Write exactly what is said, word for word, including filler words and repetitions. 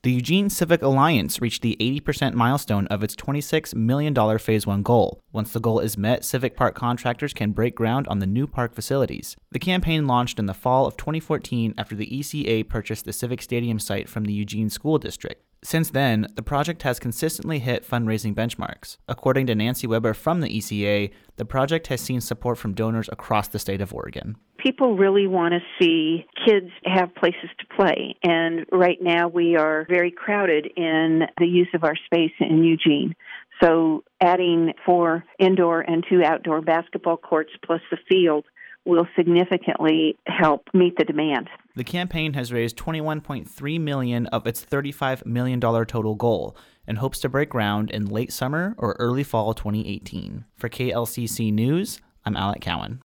The Eugene Civic Alliance reached the eighty percent milestone of its twenty-six million dollars Phase one goal. Once the goal is met, Civic Park contractors can break ground on the new park facilities. The campaign launched in the fall of twenty fourteen after the E C A purchased the Civic Stadium site from the Eugene School District. Since then, the project has consistently hit fundraising benchmarks. According to Nancy Weber from the E C A, the project has seen support from donors across the state of Oregon. People really want to see kids have places to play, and right now we are very crowded in the use of our space in Eugene. So adding four indoor and two outdoor basketball courts plus the field will significantly help meet the demand. The campaign has raised twenty-one point three million dollars of its thirty-five million dollars total goal and hopes to break ground in late summer or early fall twenty eighteen. For K L C C News, I'm Alec Cowan.